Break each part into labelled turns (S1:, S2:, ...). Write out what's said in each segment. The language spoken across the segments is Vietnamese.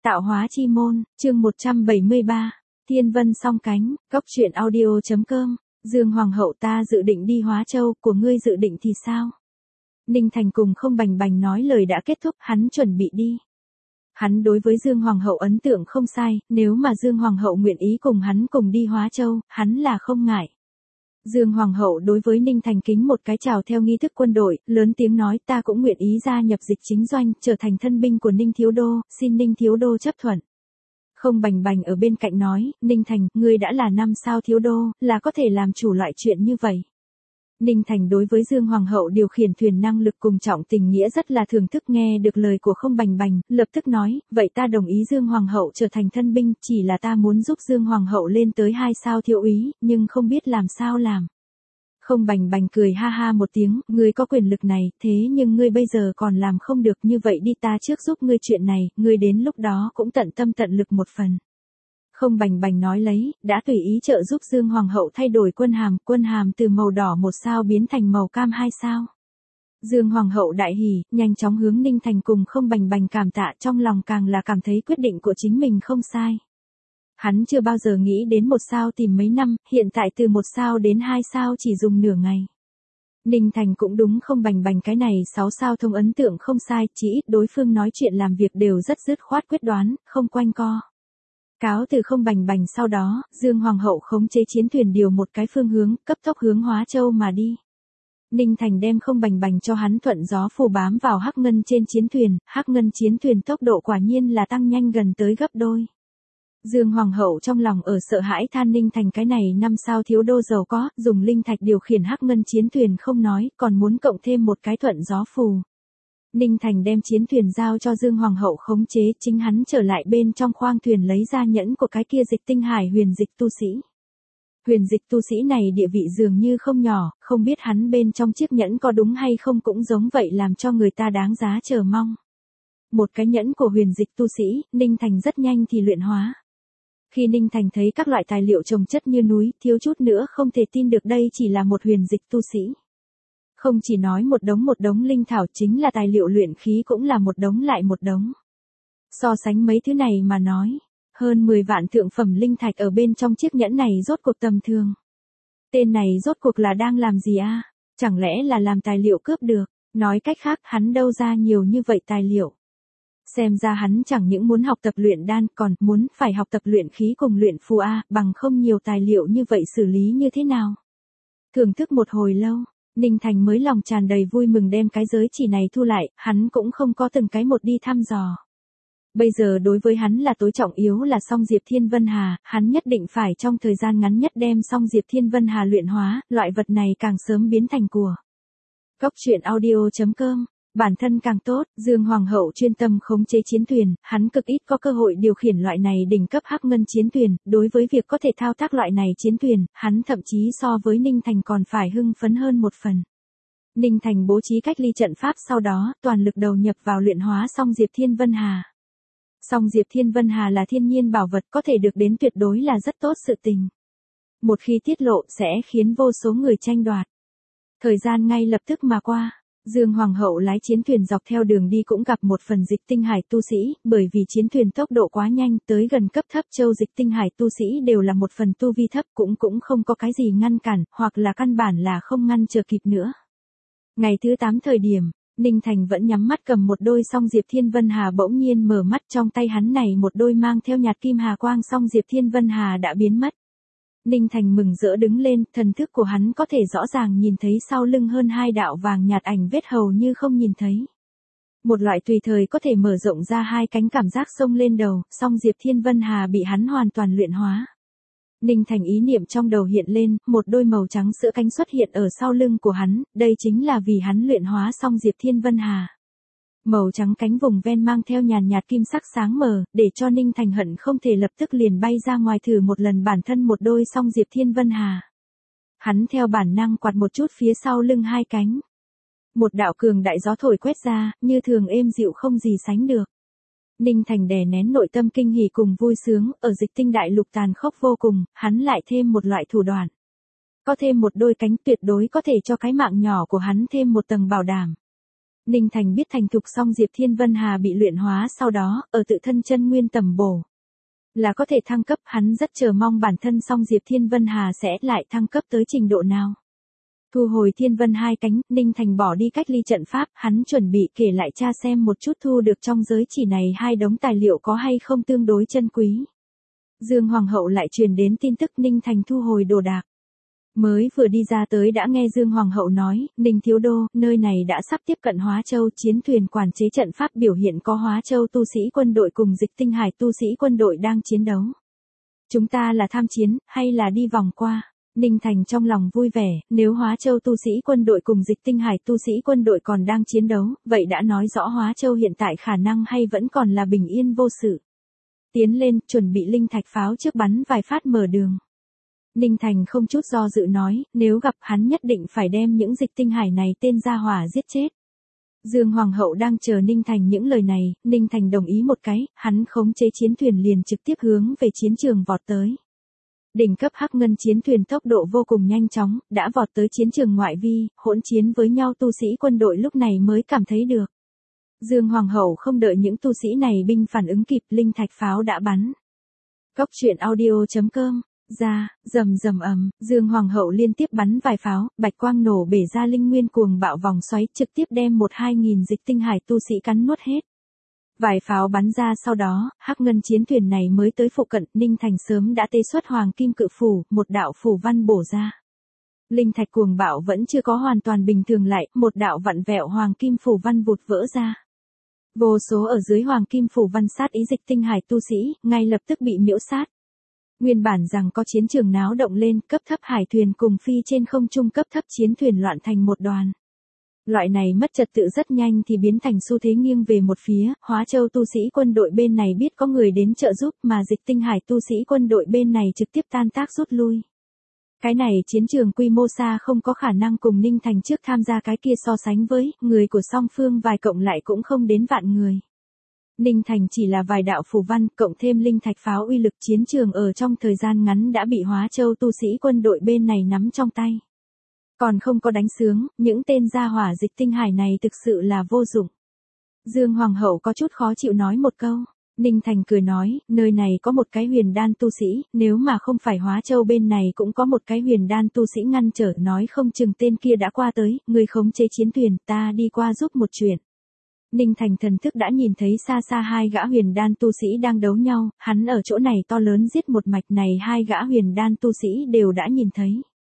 S1: Tạo hóa chi môn, chương 173, Thiên Vân song cánh, Cốc truyện audio.com, Dương Hoàng hậu ta dự định đi Hóa Châu, của ngươi dự định thì sao? Ninh Thành cùng không bành bành nói lời đã kết thúc, hắn chuẩn bị đi. Hắn đối với Dương Hoàng hậu ấn tượng không sai, nếu mà Dương Hoàng hậu nguyện ý cùng hắn cùng đi Hóa Châu, hắn là không ngại. Dương Hoàng hậu đối với Ninh Thành kính một cái chào theo nghi thức quân đội, lớn tiếng nói ta cũng nguyện ý gia nhập dịch chính doanh, trở thành thân binh của Ninh Thiếu Đô, xin Ninh Thiếu Đô chấp thuận. Không bành bành ở bên cạnh nói, Ninh Thành, ngươi đã là 5 sao thiếu đô, là có thể làm chủ loại chuyện như vậy. Ninh Thành đối với Dương Hoàng hậu điều khiển thuyền năng lực cùng trọng tình nghĩa rất là thưởng thức, nghe được lời của không bành bành, lập tức nói, vậy ta đồng ý Dương Hoàng hậu trở thành thân binh, chỉ là ta muốn giúp Dương Hoàng hậu lên tới 2 sao thiếu úy, nhưng không biết làm sao làm. Không bành bành cười ha ha một tiếng, ngươi có quyền lực này, thế nhưng ngươi bây giờ còn làm không được, như vậy đi ta trước giúp ngươi chuyện này, ngươi đến lúc đó cũng tận tâm tận lực một phần. Không bành bành nói lấy, đã tùy ý trợ giúp Dương Hoàng hậu thay đổi quân hàm từ màu đỏ 1 sao biến thành màu cam 2 sao. Dương Hoàng hậu đại hỉ, nhanh chóng hướng Ninh Thành cùng không bành bành cảm tạ, trong lòng càng là cảm thấy quyết định của chính mình không sai. Hắn chưa bao giờ nghĩ đến 1 sao tìm mấy năm, hiện tại từ 1 sao đến 2 sao chỉ dùng nửa ngày. Ninh Thành cũng đúng không bành bành cái này 6 sao thông ấn tượng không sai, chỉ ít đối phương nói chuyện làm việc đều rất dứt khoát quyết đoán, không quanh co. Cáo từ không bành bành sau đó, Dương Hoàng hậu khống chế chiến thuyền điều một cái phương hướng, cấp tốc hướng Hóa Châu mà đi. Ninh Thành đem không bành bành cho hắn thuận gió phù bám vào hắc ngân trên chiến thuyền, hắc ngân chiến thuyền tốc độ quả nhiên là tăng nhanh gần tới gấp đôi. Dương Hoàng hậu trong lòng ở sợ hãi than Ninh Thành cái này 5 sao thiếu đô giàu có, dùng linh thạch điều khiển hắc ngân chiến thuyền không nói, còn muốn cộng thêm một cái thuận gió phù. Ninh Thành đem chiến thuyền giao cho Dương Hoàng hậu khống chế, chính hắn trở lại bên trong khoang thuyền lấy ra nhẫn của cái kia dịch tinh hải huyền dịch tu sĩ. Huyền dịch tu sĩ này địa vị dường như không nhỏ, không biết hắn bên trong chiếc nhẫn có đúng hay không cũng giống vậy làm cho người ta đáng giá chờ mong. Một cái nhẫn của huyền dịch tu sĩ, Ninh Thành rất nhanh thì luyện hóa. Khi Ninh Thành thấy các loại tài liệu chồng chất như núi, thiếu chút nữa không thể tin được đây chỉ là một huyền dịch tu sĩ. Không chỉ nói một đống linh thảo, chính là tài liệu luyện khí cũng là một đống lại một đống. So sánh mấy thứ này mà nói, hơn 10 vạn thượng phẩm linh thạch ở bên trong chiếc nhẫn này rốt cuộc tầm thường. Tên này rốt cuộc là đang làm gì a? Chẳng lẽ là làm tài liệu cướp được? Nói cách khác, hắn đâu ra nhiều như vậy tài liệu? Xem ra hắn chẳng những muốn học tập luyện đan, còn muốn phải học tập luyện khí cùng luyện phù a, bằng không nhiều tài liệu như vậy xử lý như thế nào? Thưởng thức một hồi lâu, Ninh Thành mới lòng tràn đầy vui mừng đem cái giới chỉ này thu lại, hắn cũng không có từng cái một đi thăm dò. Bây giờ đối với hắn là tối trọng yếu là song Diệp Thiên Vân Hà, hắn nhất định phải trong thời gian ngắn nhất đem song Diệp Thiên Vân Hà luyện hóa, loại vật này càng sớm biến thành của. Cốc truyện audio.com, bản thân càng tốt, Dương Hoàng hậu chuyên tâm khống chế chiến thuyền, hắn cực ít có cơ hội điều khiển loại này đỉnh cấp hắc ngân chiến thuyền, đối với việc có thể thao tác loại này chiến thuyền, hắn thậm chí so với Ninh Thành còn phải hưng phấn hơn một phần. Ninh Thành bố trí cách ly trận pháp sau đó, toàn lực đầu nhập vào luyện hóa song Diệp Thiên Vân Hà. Song Diệp Thiên Vân Hà là thiên nhiên bảo vật, có thể được đến tuyệt đối là rất tốt sự tình. Một khi tiết lộ sẽ khiến vô số người tranh đoạt. Thời gian ngay lập tức mà qua. Dương Hoàng hậu lái chiến thuyền dọc theo đường đi cũng gặp một phần dịch tinh hải tu sĩ, bởi vì chiến thuyền tốc độ quá nhanh, tới gần cấp thấp châu dịch tinh hải tu sĩ đều là một phần tu vi thấp, cũng không có cái gì ngăn cản, hoặc là căn bản là không ngăn chờ kịp nữa. Ngày thứ 8 thời điểm, Ninh Thành vẫn nhắm mắt cầm một đôi song Diệp Thiên Vân Hà, bỗng nhiên mở mắt, trong tay hắn này một đôi mang theo nhạt kim hà quang song Diệp Thiên Vân Hà đã biến mất. Ninh Thành mừng rỡ đứng lên, thần thức của hắn có thể rõ ràng nhìn thấy sau lưng hơn 2 đạo vàng nhạt ảnh vết hầu như không nhìn thấy. Một loại tùy thời có thể mở rộng ra 2 cánh cảm giác xông lên đầu, song Diệp Thiên Vân Hà bị hắn hoàn toàn luyện hóa. Ninh Thành ý niệm trong đầu hiện lên, một đôi màu trắng sữa cánh xuất hiện ở sau lưng của hắn, đây chính là vì hắn luyện hóa song Diệp Thiên Vân Hà. Màu trắng cánh vùng ven mang theo nhàn nhạt kim sắc sáng mờ, để cho Ninh Thành hận không thể lập tức liền bay ra ngoài thử một lần bản thân một đôi song Diệp Thiên Vân Hà. Hắn theo bản năng quạt một chút phía sau lưng 2 cánh. Một đạo cường đại gió thổi quét ra, như thường êm dịu không gì sánh được. Ninh Thành đè nén nội tâm kinh hỉ cùng vui sướng, ở dịch tinh đại lục tàn khốc vô cùng, hắn lại thêm một loại thủ đoạn. Có thêm một đôi cánh tuyệt đối có thể cho cái mạng nhỏ của hắn thêm một tầng bảo đảm. Ninh Thành biết thành thục xong Diệp Thiên Vân Hà bị luyện hóa sau đó, ở tự thân chân nguyên tầm bổ. Là có thể thăng cấp, hắn rất chờ mong bản thân xong Diệp Thiên Vân Hà sẽ lại thăng cấp tới trình độ nào. Thu hồi Thiên Vân hai cánh, Ninh Thành bỏ đi cách ly trận pháp, hắn chuẩn bị kể lại cha xem một chút thu được trong giới chỉ này hai đống tài liệu có hay không tương đối chân quý. Dương Hoàng hậu lại truyền đến tin tức Ninh Thành thu hồi đồ đạc. Mới vừa đi ra tới đã nghe Dương Hoàng hậu nói, Ninh thiếu đô, nơi này đã sắp tiếp cận Hóa Châu, chiến thuyền quản chế trận pháp biểu hiện có Hóa Châu tu sĩ quân đội cùng Dịch Tinh Hải tu sĩ quân đội đang chiến đấu. Chúng ta là tham chiến, hay là đi vòng qua? Ninh Thành trong lòng vui vẻ, nếu Hóa Châu tu sĩ quân đội cùng Dịch Tinh Hải tu sĩ quân đội còn đang chiến đấu, vậy đã nói rõ Hóa Châu hiện tại khả năng hay vẫn còn là bình yên vô sự. Tiến lên, chuẩn bị linh thạch pháo trước bắn vài phát mở đường. Ninh Thành không chút do dự nói, nếu gặp hắn nhất định phải đem những Dịch Tinh Hải này tên ra hỏa giết chết. Dương Hoàng hậu đang chờ Ninh Thành những lời này, Ninh Thành đồng ý một cái, hắn khống chế chiến thuyền liền trực tiếp hướng về chiến trường vọt tới. Đỉnh cấp hắc ngân chiến thuyền tốc độ vô cùng nhanh chóng, đã vọt tới chiến trường ngoại vi, hỗn chiến với nhau tu sĩ quân đội lúc này mới cảm thấy được. Dương Hoàng hậu không đợi những tu sĩ này binh phản ứng kịp, linh thạch pháo đã bắn. Cốc truyện audio.com ra, rầm rầm ầm, Dương Hoàng hậu liên tiếp bắn vài pháo, bạch quang nổ bể ra linh nguyên cuồng bạo vòng xoáy, trực tiếp đem 1-2 nghìn Dịch Tinh Hải tu sĩ cắn nuốt hết. Vài pháo bắn ra sau đó, hắc ngân chiến thuyền này mới tới phụ cận, Ninh Thành sớm đã tế xuất hoàng kim cự phủ, một đạo phủ văn bổ ra. Linh thạch cuồng bạo vẫn chưa có hoàn toàn bình thường lại, một đạo vặn vẹo hoàng kim phủ văn vụt vỡ ra. Vô số ở dưới hoàng kim phủ văn sát ý Dịch Tinh Hải tu sĩ, ngay lập tức bị miễu sát. Nguyên bản rằng có chiến trường náo động lên, cấp thấp hải thuyền cùng phi trên không trung cấp thấp chiến thuyền loạn thành một đoàn. Loại này mất trật tự rất nhanh thì biến thành xu thế nghiêng về một phía, Hóa Châu tu sĩ quân đội bên này biết có người đến trợ giúp mà Dịch Tinh Hải tu sĩ quân đội bên này trực tiếp tan tác rút lui. Cái này chiến trường quy mô xa không có khả năng cùng Ninh Thành trước tham gia cái kia so sánh với, người của song phương vài cộng lại cũng không đến vạn người. Ninh Thành chỉ là vài đạo phù văn, cộng thêm linh thạch pháo uy lực chiến trường ở trong thời gian ngắn đã bị Hóa Châu tu sĩ quân đội bên này nắm trong tay. Còn không có đánh sướng, những tên gia hỏa Dịch Tinh Hải này thực sự là vô dụng. Dương Hoàng hậu có chút khó chịu nói một câu. Ninh Thành cười nói, nơi này có một cái huyền đan tu sĩ, nếu mà không phải Hóa Châu bên này cũng có một cái huyền đan tu sĩ ngăn trở, nói không chừng tên kia đã qua tới, người khống chế chiến thuyền, ta đi qua giúp một chuyện. Ninh Thành thần thức đã nhìn thấy xa xa hai gã huyền đan tu sĩ đang đấu nhau, hắn ở chỗ này to lớn giết một mạch này hai gã huyền đan tu sĩ đều đã nhìn thấy.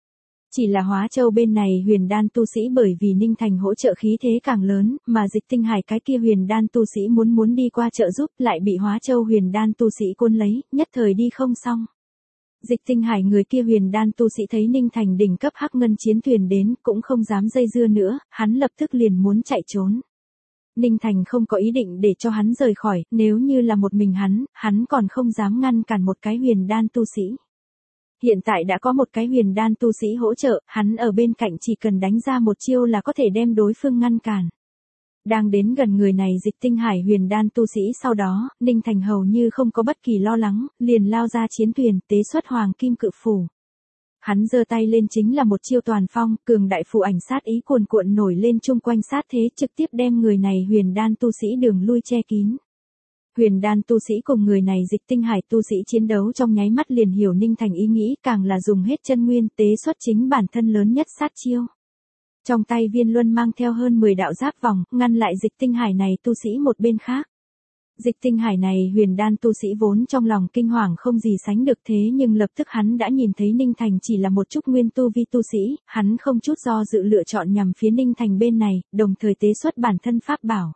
S1: Chỉ là Hóa Châu bên này huyền đan tu sĩ bởi vì Ninh Thành hỗ trợ khí thế càng lớn, mà Dịch Tinh Hải cái kia huyền đan tu sĩ muốn đi qua trợ giúp lại bị Hóa Châu huyền đan tu sĩ cuốn lấy, nhất thời đi không xong. Dịch Tinh Hải người kia huyền đan tu sĩ thấy Ninh Thành đỉnh cấp hắc ngân chiến thuyền đến, cũng không dám dây dưa nữa, hắn lập tức liền muốn chạy trốn. Ninh Thành không có ý định để cho hắn rời khỏi, nếu như là một mình hắn còn không dám ngăn cản một cái huyền đan tu sĩ. Hiện tại đã có một cái huyền đan tu sĩ hỗ trợ, hắn ở bên cạnh chỉ cần đánh ra một chiêu là có thể đem đối phương ngăn cản. Đang đến gần người này Dịch Tinh Hải huyền đan tu sĩ sau đó, Ninh Thành hầu như không có bất kỳ lo lắng, liền lao ra chiến thuyền, tế xuất hoàng kim cự phủ. Hắn giơ tay lên chính là một chiêu toàn phong, cường đại phù ảnh sát ý cuồn cuộn nổi lên chung quanh sát thế trực tiếp đem người này huyền đan tu sĩ đường lui che kín. Huyền đan tu sĩ cùng người này Dịch Tinh Hải tu sĩ chiến đấu trong nháy mắt liền hiểu Ninh Thành ý nghĩ, càng là dùng hết chân nguyên tế xuất chính bản thân lớn nhất sát chiêu. Trong tay Viên Luân mang theo hơn 10 đạo giáp vòng, ngăn lại Dịch Tinh Hải này tu sĩ một bên khác. Dịch Tinh Hải này huyền đan tu sĩ vốn trong lòng kinh hoàng không gì sánh được, thế nhưng lập tức hắn đã nhìn thấy Ninh Thành chỉ là một chút nguyên tu vi tu sĩ, hắn không chút do dự lựa chọn nhằm phía Ninh Thành bên này, đồng thời tế xuất bản thân pháp bảo.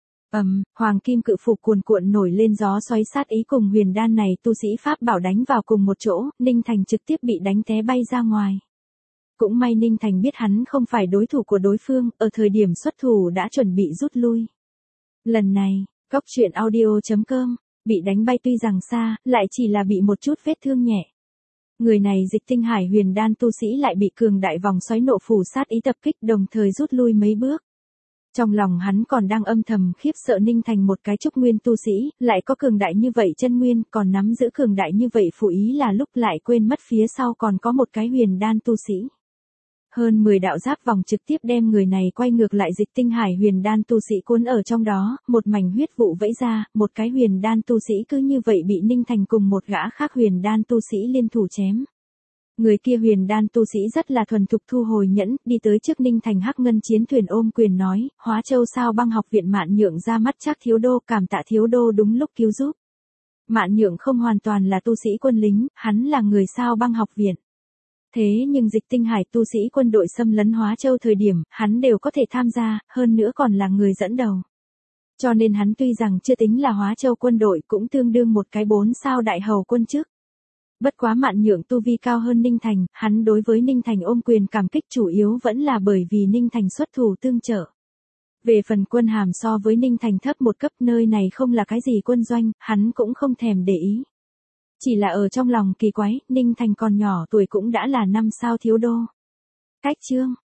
S1: Hoàng kim cự phủ cuồn cuộn nổi lên gió xoáy sát ý cùng huyền đan này tu sĩ pháp bảo đánh vào cùng một chỗ, Ninh Thành trực tiếp bị đánh té bay ra ngoài. Cũng may Ninh Thành biết hắn không phải đối thủ của đối phương, ở thời điểm xuất thủ đã chuẩn bị rút lui. Lần này, Cốc truyện audio.com, bị đánh bay tuy rằng xa, lại chỉ là bị một chút vết thương nhẹ. Người này Dịch Tinh Hải huyền đan tu sĩ lại bị cường đại vòng xoáy nộ phủ sát ý tập kích, đồng thời rút lui mấy bước. Trong lòng hắn còn đang âm thầm khiếp sợ Ninh Thành một cái trúc nguyên tu sĩ, lại có cường đại như vậy chân nguyên, còn nắm giữ cường đại như vậy phụ ý là lúc lại quên mất phía sau còn có một cái huyền đan tu sĩ. Hơn 10 đạo giáp vòng trực tiếp đem người này quay ngược lại Dịch Tinh Hải huyền đan tu sĩ cuốn ở trong đó, một mảnh huyết vụ vẫy ra, một cái huyền đan tu sĩ cứ như vậy bị Ninh Thành cùng một gã khác huyền đan tu sĩ liên thủ chém. Người kia huyền đan tu sĩ rất là thuần thục thu hồi nhẫn, đi tới trước Ninh Thành hắc ngân chiến thuyền ôm quyền nói, Hóa Châu Sao Băng học viện Mạn Nhượng ra mắt Trác thiếu đô, cảm tạ thiếu đô đúng lúc cứu giúp. Mạn Nhượng không hoàn toàn là tu sĩ quân lính, hắn là người Sao Băng học viện. Thế nhưng Dịch Tinh Hải tu sĩ quân đội xâm lấn Hóa Châu thời điểm, hắn đều có thể tham gia, hơn nữa còn là người dẫn đầu. Cho nên hắn tuy rằng chưa tính là Hóa Châu quân đội cũng tương đương một cái 4 sao đại hầu quân chức. Bất quá Mạn Nhượng tu vi cao hơn Ninh Thành, hắn đối với Ninh Thành ôm quyền cảm kích chủ yếu vẫn là bởi vì Ninh Thành xuất thủ tương trợ. Về phần quân hàm so với Ninh Thành thấp một cấp, nơi này không là cái gì quân doanh, hắn cũng không thèm để ý. Chỉ là ở trong lòng kỳ quái, Ninh Thành còn nhỏ tuổi cũng đã là 5 sao thiếu đô. Cách chương